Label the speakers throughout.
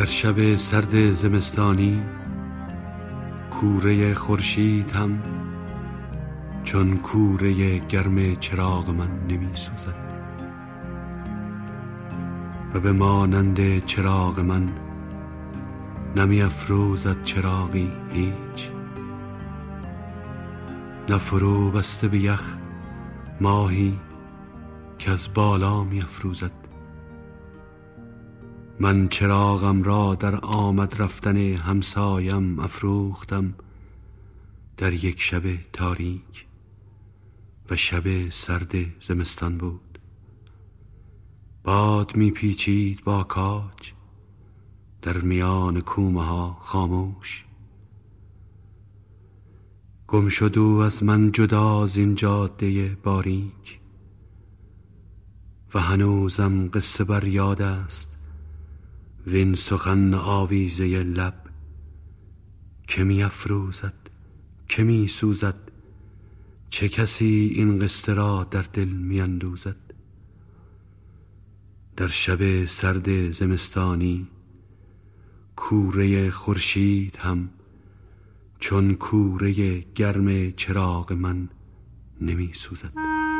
Speaker 1: در شب سرد زمستانی کوره خورشید هم چون کوره گرم چراغ من نمی سوزد و به مانند چراغ من نمی افروزد چراغی هیچ، نه فرو بسته به یخ ماهی که از بالا می افروزد. من چراغم را در آمد رفتن همسایم افروختم در یک شب تاریک و شب سرد زمستان بود. باد می پیچید با کاج در میان کومه ها خاموش. گم شد او از من جدا زین جاده باریک و هنوزم قصه بر یاد است وین سخن آویزه لب که می افروزد که می سوزد، چه کسی این قصه را در دل می اندوزد. در شب سرد زمستانی کوره خورشید هم چون کوره گرم چراغ من نمی سوزد.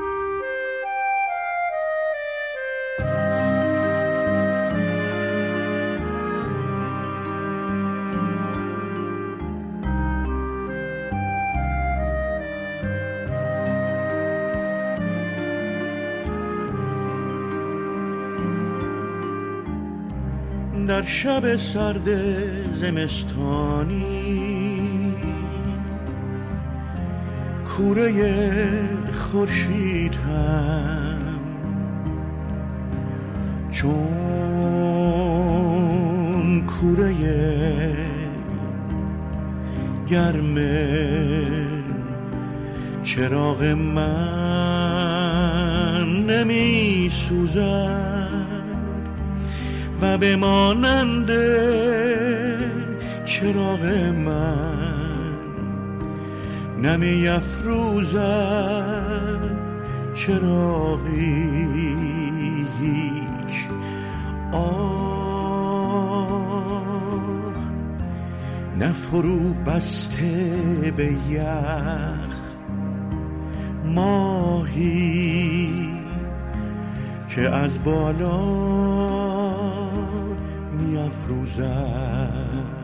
Speaker 2: در شب سرد زمستانی کوره خورشید هم چون کوره گرم چراغ من نمی سوزد و به مانند چراغ من نمی افروزد چراغی هیچ. نه فرو بسته به یخ ماهی که از بالا می افروزد.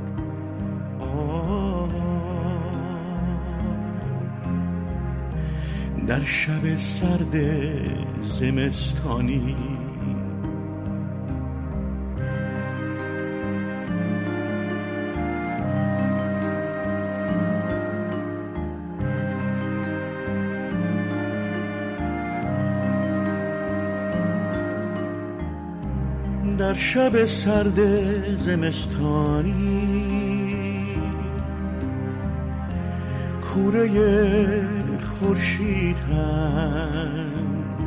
Speaker 2: در شب سرد زمستانی در شب سرد زمستانی کوره خورشید هم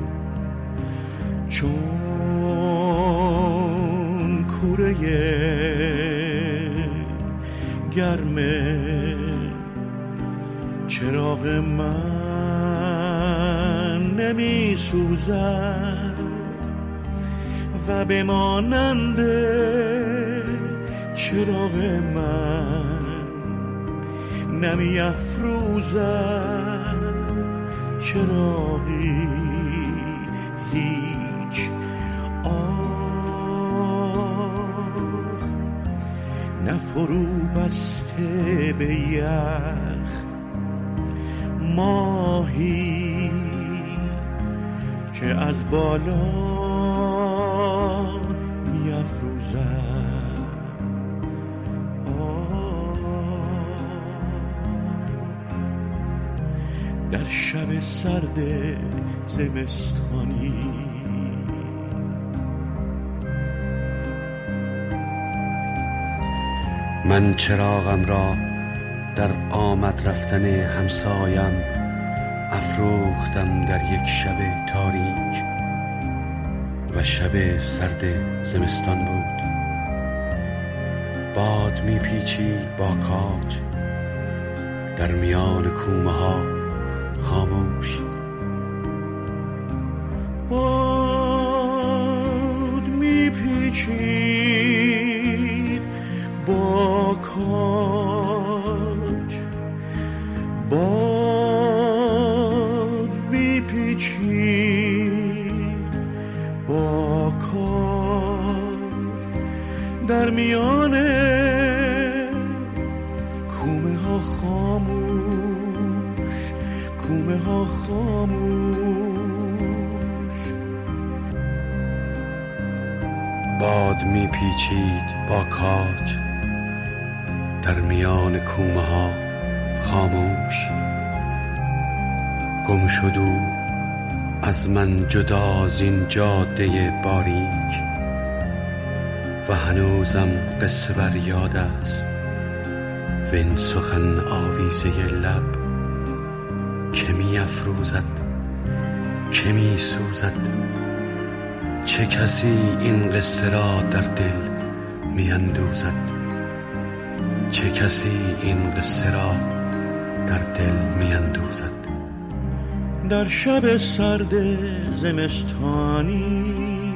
Speaker 2: چون کوره گرم چراغ من نمی سوزد و به مانند چراغ من نمی افروزد چراغی هیچ. نه فرو بسته به یخ ماهی که از بالا می افروزد. در شب سرد زمستانی
Speaker 1: من چراغم را در آمد رفتن همسایم افروختم در یک شب تاریک و شب سرد زمستان بود. باد می پیچید با کاج در میان کومه ها خاموش.
Speaker 2: باد می پیچید کاج باد میپیچید با کاج در میان کومه ها خاموش، کومه ها خاموش.
Speaker 1: باد میپیچید با کاج در میان کومه ها خاموش. گم شد او از من جدا زین جاده باریک و هنوزم قصه بر یاد است وین سخن آویزه لب که می افروزد که می سوزد. چه کسی این قصه را در دل می اندوزد؟ چه کسی این قصه را در دل می اندوزد؟
Speaker 2: در شب سرد زمستانی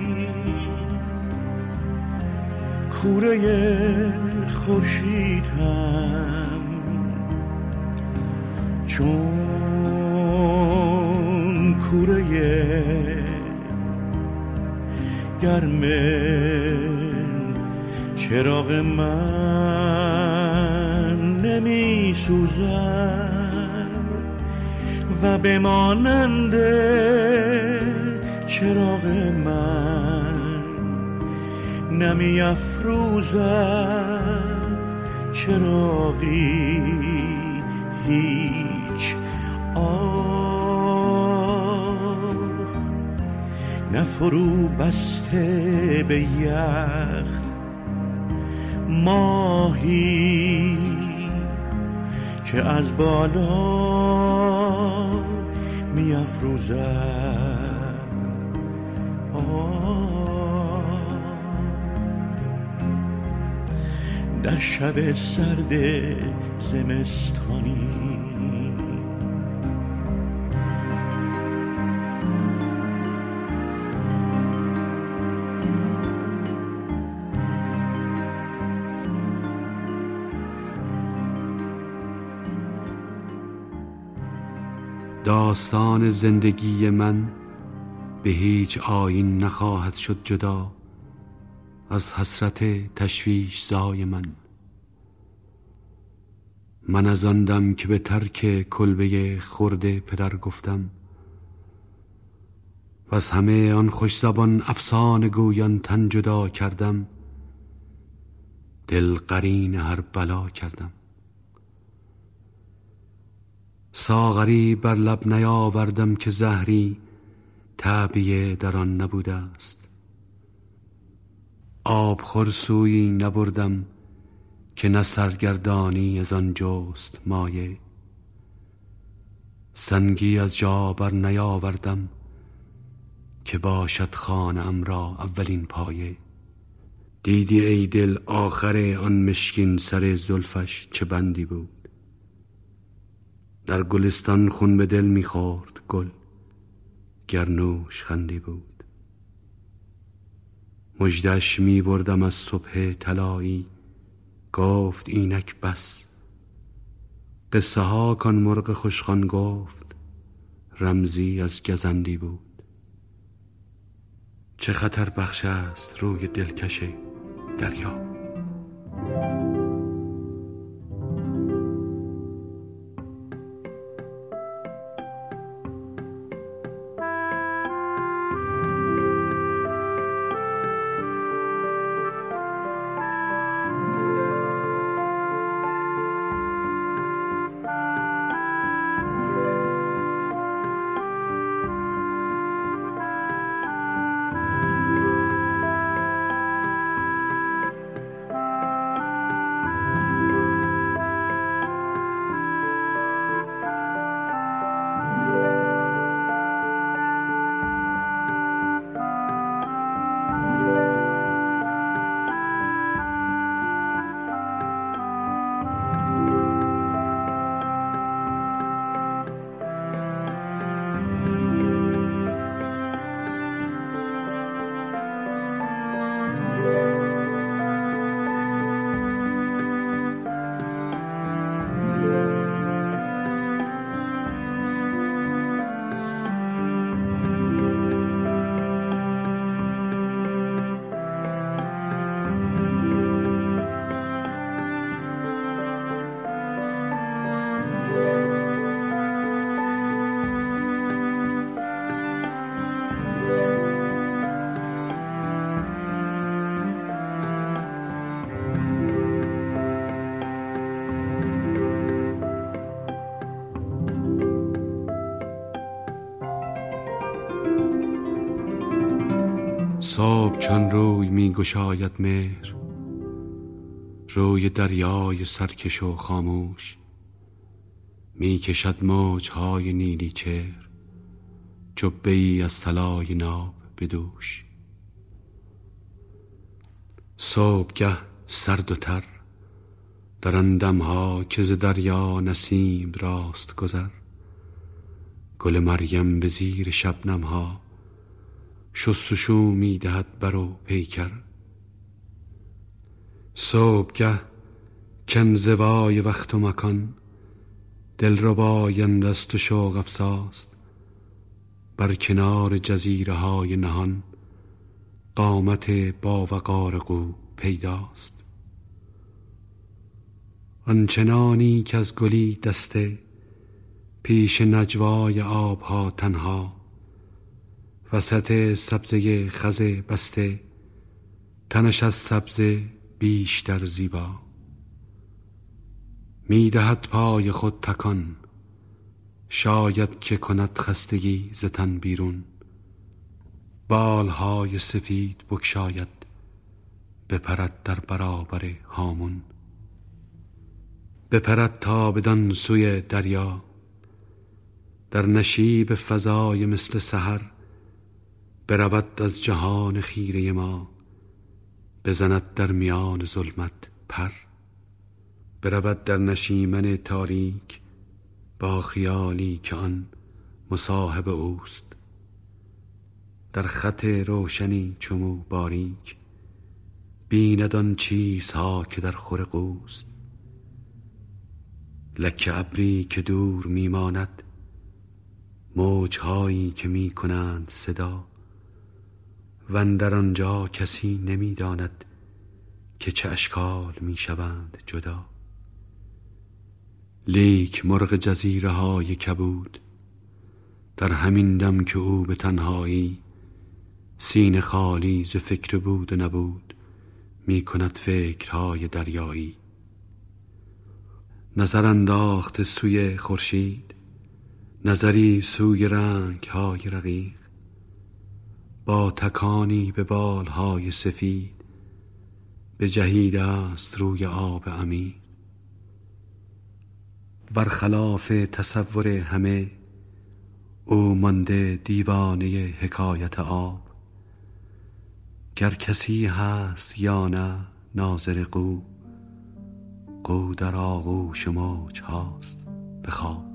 Speaker 2: کوره خورشیدم چون کوره گرم چراغ من نمی سوزد و به مانند چراغ من نمی افروزد چراغی هیچ نه فرو بسته به یخ ماهی که از بالا می افروزد. در شب سرد زمستانی
Speaker 1: داستان زندگی من به هیچ آیین نخواهد شد جدا از حسرت تشویش زای من. من از آن دم که به ترک کلبه خرد پدر گفتم و از همه آن خوش زبان افسانه گویان تن جدا کردم، دل قرین هر بلا کردم. ساغری بر لب نیاوردم که زهری تعبیه در آن نبوده است. آب خورسویی نبردم که نه سرگردانی از آن جست مایه. سنگی از جا بر نیاوردم که باشد خانه ام را اولین پایه. دیدی ای دل آخر آن مشکین سر زلفش چه بندی بود؟ در گلستان خون به دل می‌خورد گل گر نوش خندی بود. مژدش می‌بردم از صبح طلایی، گفت اینک بس. قصه ها کان مرغ خوشخوان گفت رمزی از گزندی بود. چه خطر بخش است روی دلکش دریا. صبح چون روی می گشاید مهر، روی دریای سرکش و خاموش، می کشد موجهای نیلی چهر، جبه ای از طلای ناب به دوش. صبحگه سرد و تر در آن دمها که ز دریا نسیم راست گذر، گل مریم به زیر شبنمها شستشو می دهد بر و پیکر. صبحگه کنزوای وقت و مکان، دلربایند است و شوق افزاست، بر کنار جزیره های نهان قامت با وقار قو پیداست. آنچنانی که از گلی دسته پیش نجوای آبها تنها، وسط سبزه خز بسته تنش از سبزه بیشتر زیبا. می دهد پای خود تکان، شاید که کند خستگی ز تن بیرون، بالهای سفید بگشاید بپرد در برابر هامون. بپرد تا بدان سوی دریا، در نشیب فضای مثل سحر برود از جهان خیره ما، بزند در میان ظلمت پر. برود در نشیمن تاریک با خیالی که آن مصاحب اوست، در خط روشنی چمو باریک بیند آن چیزها که در خور قوست. لکه ابری که دور میماند، موجهایی که می کنند صدا، و اندر آنجا کسی نمیداند که چه اشکال می شوند جدا. لیک مرغ جزیره های کبود در همین دم که او به تنهایی سینه خالی ز فکر بود و نبود می کند فکرهای دریایی. نظر انداخته سوی خورشید، نظری سوی رنگ های رقیق، با تکانی به بالهای سفید بجهیده است روی آب عمیق. برخلاف تصور همه او مانده دیوانه حکایت آب، گر کسی هست یا نه ناظر قو، قو در آغوش موج هاست به خواب.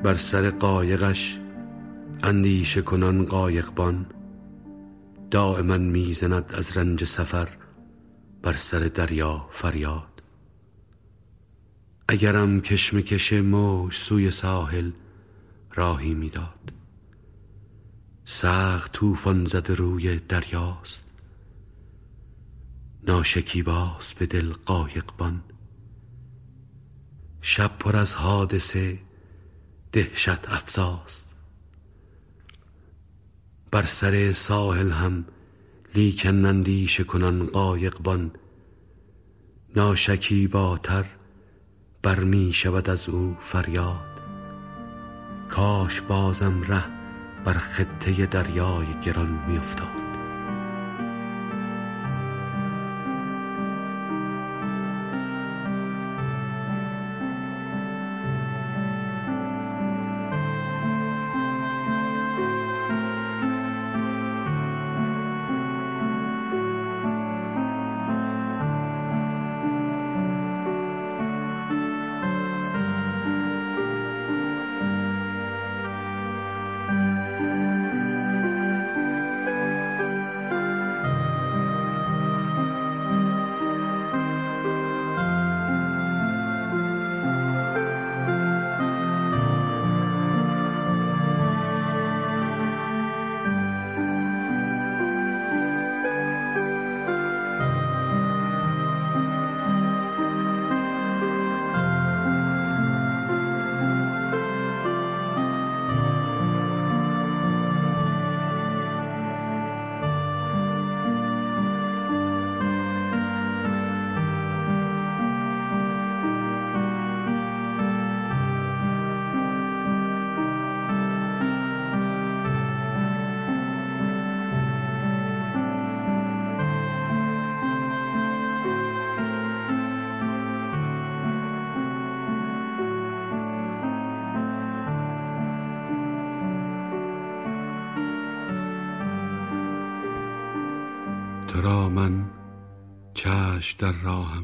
Speaker 1: بر سر قایقش اندیشه کنان قایقبان، دائما میزند از رنج سفر بر سر دریا فریاد. اگرم کشمکش موج سوی ساحل راهی میداد، سخت طوفان زده روی دریاست، ناشکیباست به دل قایقبان. شب پر از حادثه دهشت افزاست، بر سر ساحل هم لیکن اندیشه کنان قایقبان، ناشکیباتر بر می شود از او فریاد. کاش بازم ره بر خطه دریای گران می افتاد. تو را من چشم در راهم،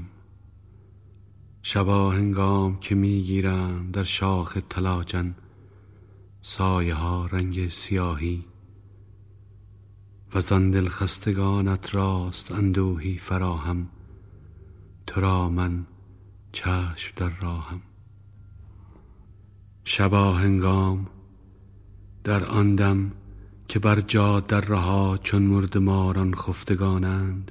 Speaker 1: شبا هنگام که میگیرم در شاخ تلاجن سایه ها رنگ سیاهی، و زان دل خستگانت راست اندوهی فراهم. تو را من چشم در راهم. شبا هنگام در آن دم که بر جاده رها چون مردماران خفتگانند،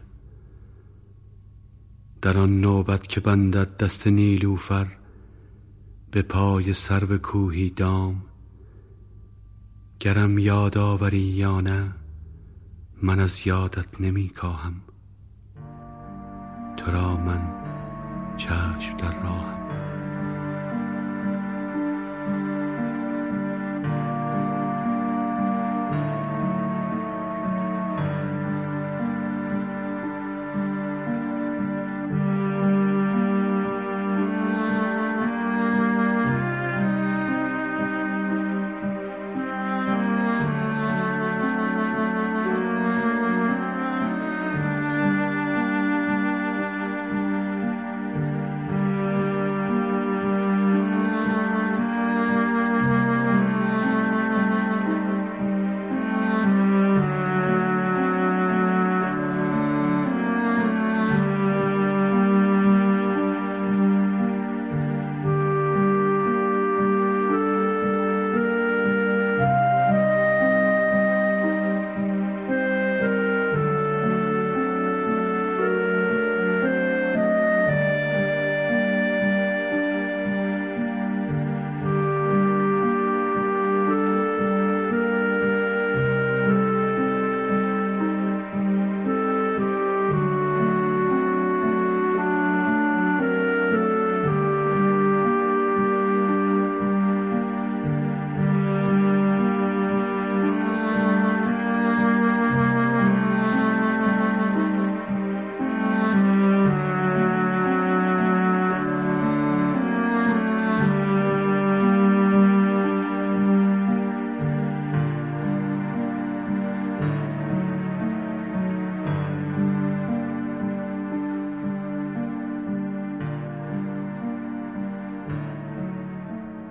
Speaker 1: در آن نوبت که بندد دست نیلوفر به پای سرو کوهی دام، گرم یاد آوری یا نه من از یادت نمی کاهم. تو را من چشم در راهم.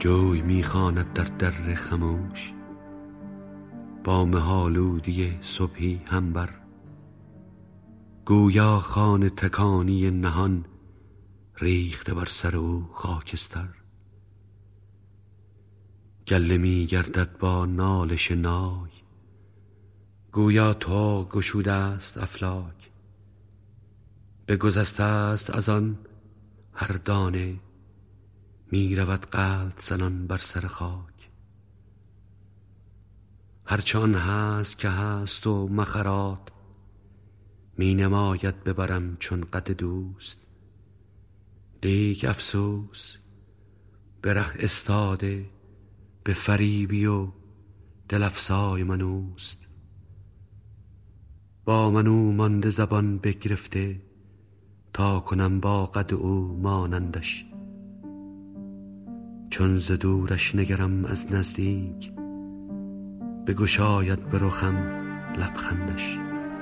Speaker 1: جوی میخواند در در خموش، با مه‌آلودی صبحی هم بر. گویا خانه تکانی نهان، ریخته بر سر او خاکستر. گله می گردد با نالش نای، گویا طوق گشوده است افلاک. بگذشته است از آن هر دانه، می رود قلب زنان بر سر خاک. هرچه آن هست که هست و مخرات، می نماید ببرم چون قد دوست. لیک افسوس به ره استاده، به فریبی و دل افزای من اوست. با من او مانده زبان بگرفته، تا کنم با قد او مانندش. چون ز دورش نگرم از نزدیک، بگشاید به رخم لبخندش.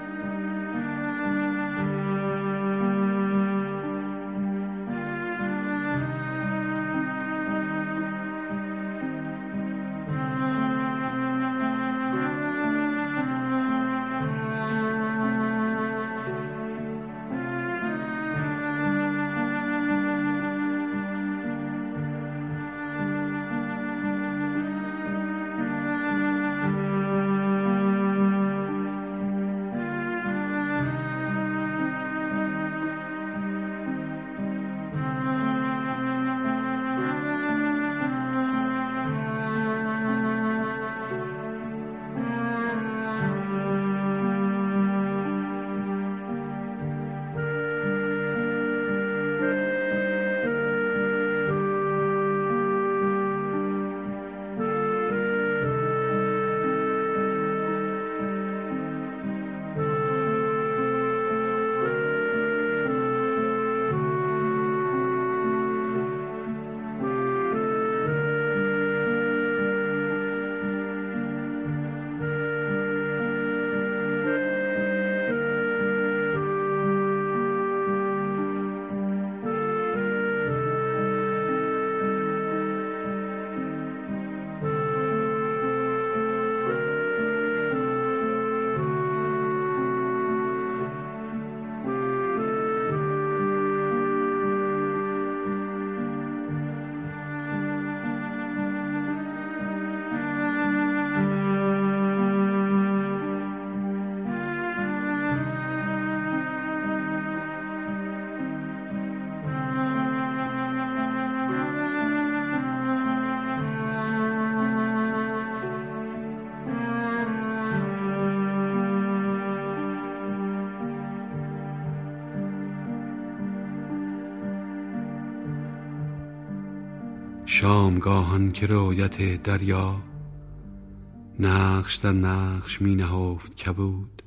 Speaker 1: شامگاهان که رویت دریا، نقش در نقش می نهفت کبود.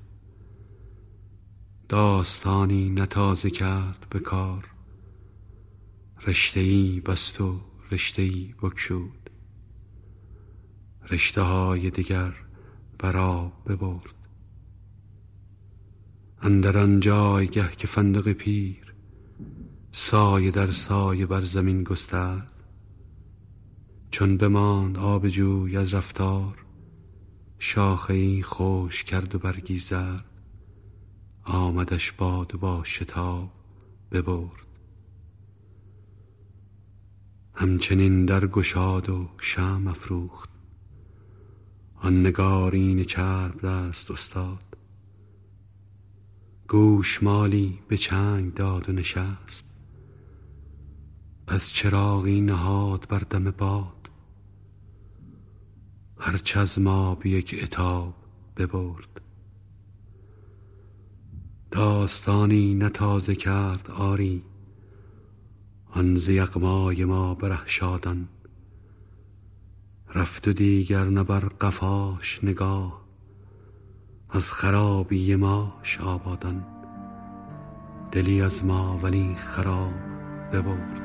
Speaker 1: داستانی نتازه کرد به کار، رشته‌ای بست و رشته‌ای بگشود. رشته‌های دیگر بر آب ببرد. اندر آن جایگه که فندق پیر، سایه در سایه بر زمین گسترد. چون بماند آب جوی از رفتار، شاخه‌ای خشک کرد و برگی زرد. آمدش باد و با شتاب ببرد. همچنین در گشاد و شمع افروخت، آن نگارین چرب دست استاد. گوشمالی به چنگ داد و نشست، پس چراغی نهاد بر دم باد. هرچه از ما به یک عتاب ببرد. داستانی نتازه کرد آری، آن ز یغمای ما به ره شادان. رفت و دیگر نه بر قفاش نگاه، از خرابی ماش آبادان. دلی از ما ولی خراب ببرد.